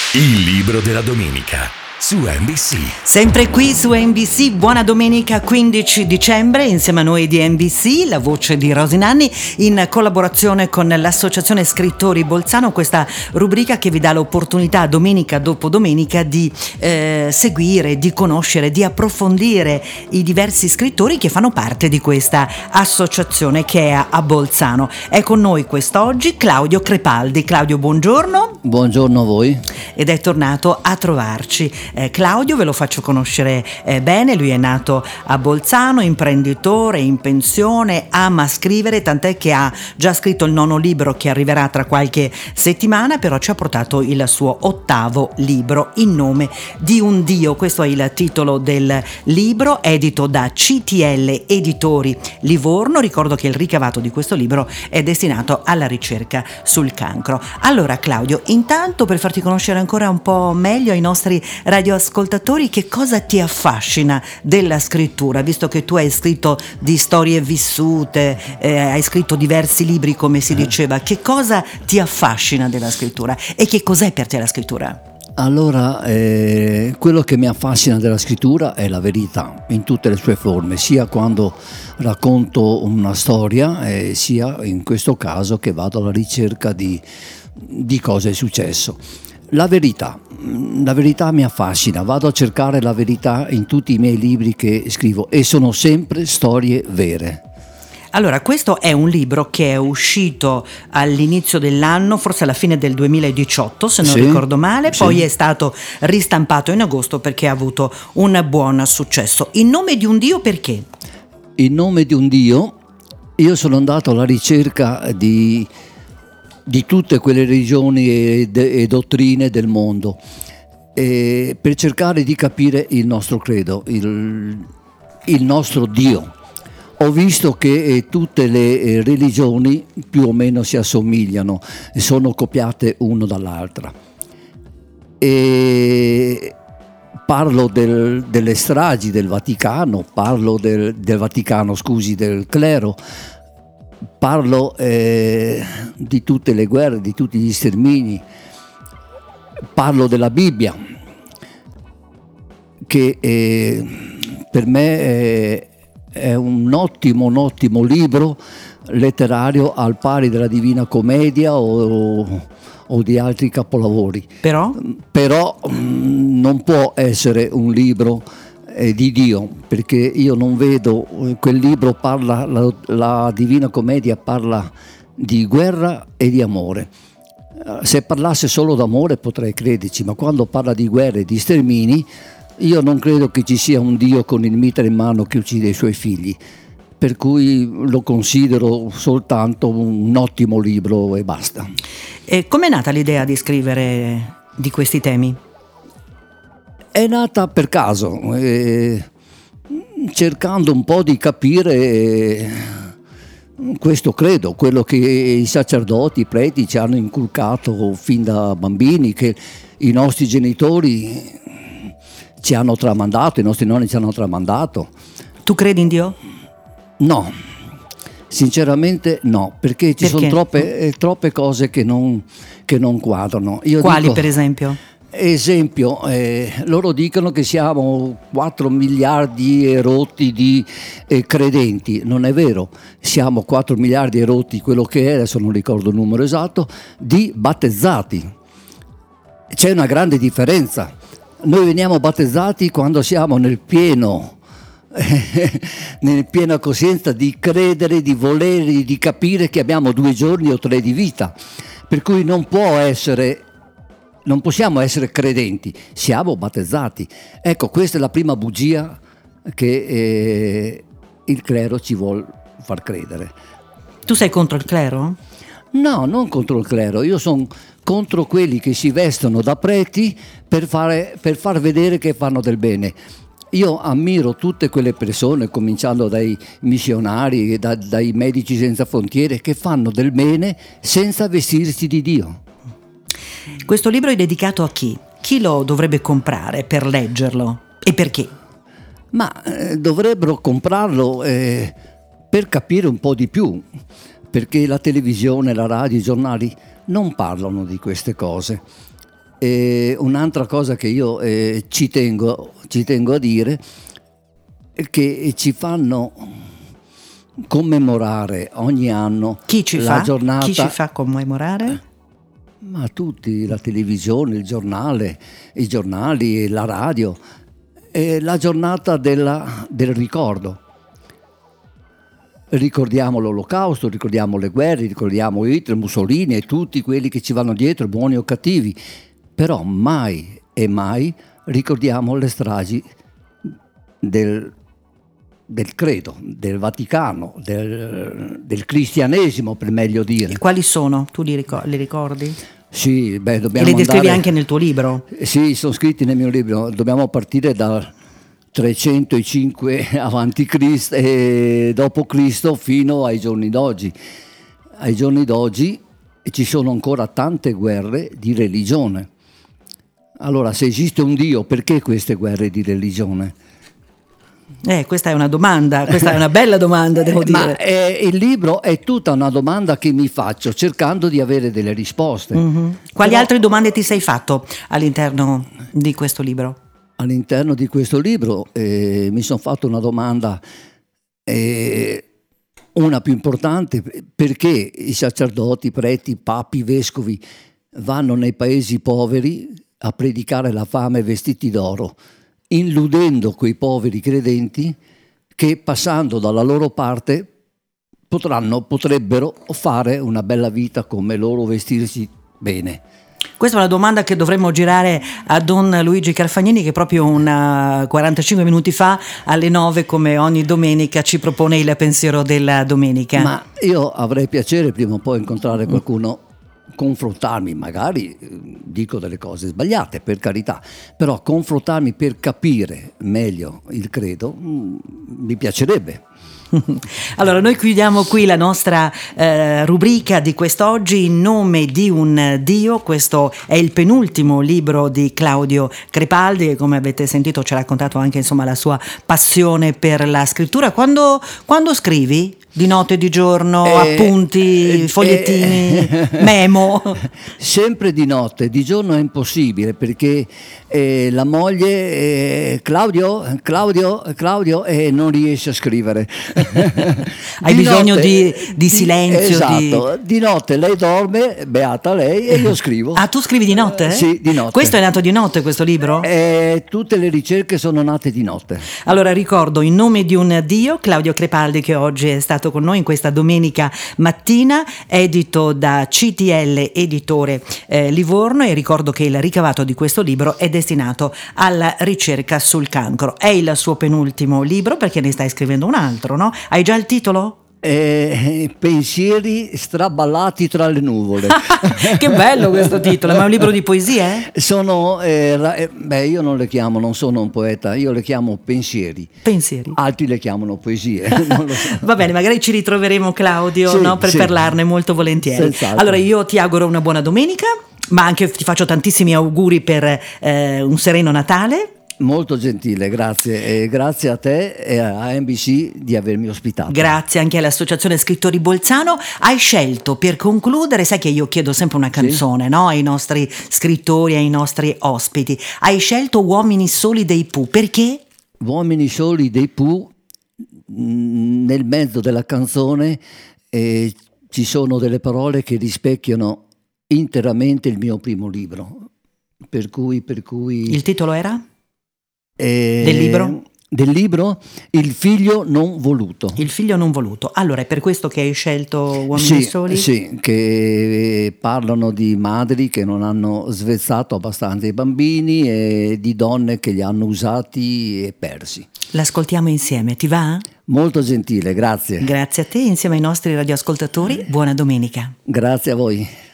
Il libro della domenica su NBC. Sempre qui su NBC, buona domenica 15 dicembre, insieme a noi di NBC, la voce di Rosinanni, in collaborazione con l'Associazione Scrittori Bolzano, questa rubrica che vi dà l'opportunità domenica dopo domenica di seguire, di conoscere, di approfondire i diversi scrittori che fanno parte di questa associazione che è a Bolzano. È con noi quest'oggi Claudio Crepaldi. Claudio, buongiorno. Buongiorno a voi. Ed è tornato a trovarci. Claudio ve lo faccio conoscere bene, lui è nato a Bolzano, imprenditore, in pensione, ama scrivere, tant'è che ha già scritto il 9° libro che arriverà tra qualche settimana, però ci ha portato il suo 8° libro, In nome di un Dio. Questo è il titolo del libro, edito da CTL Editori Livorno. Ricordo che il ricavato di questo libro è destinato alla ricerca sul cancro. Allora Claudio, intanto per farti conoscere ancora un po' meglio ai nostri radioascoltatori, che cosa ti affascina della scrittura, visto che tu hai scritto di storie vissute, hai scritto diversi libri come si diceva, che cosa ti affascina della scrittura e che cos'è per te la scrittura? Allora, quello che mi affascina della scrittura è la verità in tutte le sue forme, sia quando racconto una storia, sia in questo caso che vado alla ricerca di cosa è successo. La verità mi affascina, vado a cercare la verità in tutti i miei libri che scrivo e sono sempre storie vere. Allora, questo è un libro che è uscito all'inizio dell'anno, forse alla fine del 2018, se non ricordo male, poi è stato ristampato in agosto perché ha avuto un buon successo. In nome di un Dio, perché? In nome di un Dio, io sono andato alla ricerca di tutte quelle religioni e dottrine del mondo, per cercare di capire il nostro credo, il nostro Dio. Ho visto che tutte le religioni più o meno si assomigliano e sono copiate una dall'altra. E parlo delle stragi del Vaticano, parlo del clero, parlo di tutte le guerre, di tutti gli stermini, parlo della Bibbia, che per me è un ottimo libro letterario al pari della Divina Commedia o di altri capolavori. Però non può essere un libro di Dio, perché io non vedo quel libro, la Divina Commedia parla di guerra e di amore. Se parlasse solo d'amore potrei crederci, ma quando parla di guerra e di stermini io non credo che ci sia un Dio con il mitra in mano che uccide i suoi figli, per cui lo considero soltanto un ottimo libro e basta. E com'è nata l'idea di scrivere di questi temi? È nata per caso, cercando un po' di capire questo credo, quello che i sacerdoti, i preti ci hanno inculcato fin da bambini, che i nostri genitori ci hanno tramandato, i nostri nonni ci hanno tramandato. Tu credi in Dio? No, sinceramente no, perché ci sono troppe cose che non quadrano. Quali per esempio? Esempio, loro dicono che siamo 4 miliardi e rotti di credenti. Non è vero, siamo 4 miliardi e rotti, quello che è, adesso non ricordo il numero esatto, di battezzati. C'è una grande differenza. Noi veniamo battezzati quando siamo nella piena coscienza di credere, di volere, di capire che abbiamo 2 giorni o 3 di vita, per cui non possiamo essere credenti, siamo battezzati. Ecco, questa è la prima bugia che il clero ci vuol far credere. Tu sei contro il clero? No, non contro il clero, io sono contro quelli che si vestono da preti per far vedere che fanno del bene. Io ammiro tutte quelle persone, cominciando dai missionari e dai medici senza frontiere, che fanno del bene senza vestirsi di Dio. Questo libro è dedicato a chi? Chi lo dovrebbe comprare per leggerlo e perché? Ma dovrebbero comprarlo per capire un po' di più, perché la televisione, la radio, i giornali non parlano di queste cose. E un'altra cosa che io ci tengo a dire è che ci fanno commemorare ogni anno la giornata. Chi ci fa commemorare? Ma tutti, la televisione, il giornale, i giornali, la radio, la giornata del ricordo. Ricordiamo l'Olocausto, ricordiamo le guerre, ricordiamo Hitler, Mussolini e tutti quelli che ci vanno dietro, buoni o cattivi, però mai e mai ricordiamo le stragi del credo, del Vaticano, del cristianesimo, per meglio dire. E quali sono? Tu li ricordi? Sì, dobbiamo e le descrivi anche nel tuo libro? Sì, sono scritti nel mio libro. Dobbiamo partire dal 305 avanti Cristo e dopo Cristo fino ai giorni d'oggi. Ai giorni d'oggi ci sono ancora tante guerre di religione. Allora, se esiste un Dio, perché queste guerre di religione? Questa è una domanda, questa è una bella domanda, devo dire. Ma il libro è tutta una domanda che mi faccio, cercando di avere delle risposte. Mm-hmm. Quali altre domande ti sei fatto all'interno di questo libro? All'interno di questo libro mi sono fatto una domanda, una più importante: perché i sacerdoti, preti, papi, vescovi vanno nei paesi poveri a predicare la fame vestiti d'oro, illudendo quei poveri credenti che passando dalla loro parte potrebbero fare una bella vita come loro, vestirsi bene. Questa è una domanda che dovremmo girare a Don Luigi Calfagnini, che proprio 45 minuti fa alle 9, come ogni domenica, ci propone il pensiero della domenica. Ma io avrei piacere prima o poi incontrare qualcuno, confrontarmi, magari dico delle cose sbagliate, per carità, però confrontarmi per capire meglio il credo mi piacerebbe. Allora, noi chiudiamo qui la nostra rubrica di quest'oggi, In nome di un Dio. Questo è il penultimo libro di Claudio Crepaldi, che, come avete sentito, ci ha raccontato anche la sua passione per la scrittura. Quando scrivi? Di notte e di giorno, appunti, fogliettini, memo? Sempre di notte, di giorno è impossibile, perché la moglie Claudio non riesce a scrivere. Hai bisogno di silenzio. Esatto, di notte lei dorme, beata lei, e io scrivo. Ah, tu scrivi di notte? Sì, di notte. Questo è nato di notte, questo libro? Tutte le ricerche sono nate di notte. Allora ricordo In nome di un Dio, Claudio Crepaldi, che oggi è stato con noi in questa domenica mattina, edito da CTL Editore Livorno, e ricordo che il ricavato di questo libro è destinato alla ricerca sul cancro. È il suo penultimo libro, perché ne stai scrivendo un altro, no? Hai già il titolo? Pensieri straballati tra le nuvole. Che bello questo titolo! Ma è un libro di poesie? Sono io non le chiamo, non sono un poeta, io le chiamo pensieri. Altri le chiamano poesie. Non lo so. Va bene, magari ci ritroveremo, Claudio, sì, no? Per parlarne molto volentieri. Senz'altro. Allora io ti auguro una buona domenica, ma anche ti faccio tantissimi auguri per un sereno Natale. Molto gentile, grazie, e grazie a te e a NBC di avermi ospitato. Grazie anche all'Associazione Scrittori Bolzano. Hai scelto, per concludere, sai che io chiedo sempre una canzone, no? Ai nostri scrittori, ai nostri ospiti. Hai scelto Uomini soli dei Pooh, perché? Uomini soli dei Pooh, nel mezzo della canzone ci sono delle parole che rispecchiano interamente il mio primo libro, per cui... Il titolo era? Del libro? Del libro Il figlio non voluto. Il figlio non voluto. Allora, è per questo che hai scelto Uomini soli? Sì, che parlano di madri che non hanno svezzato abbastanza i bambini e di donne che li hanno usati e persi. L'ascoltiamo insieme, ti va? Molto gentile, grazie. Grazie a te, insieme ai nostri radioascoltatori, buona domenica. Grazie a voi.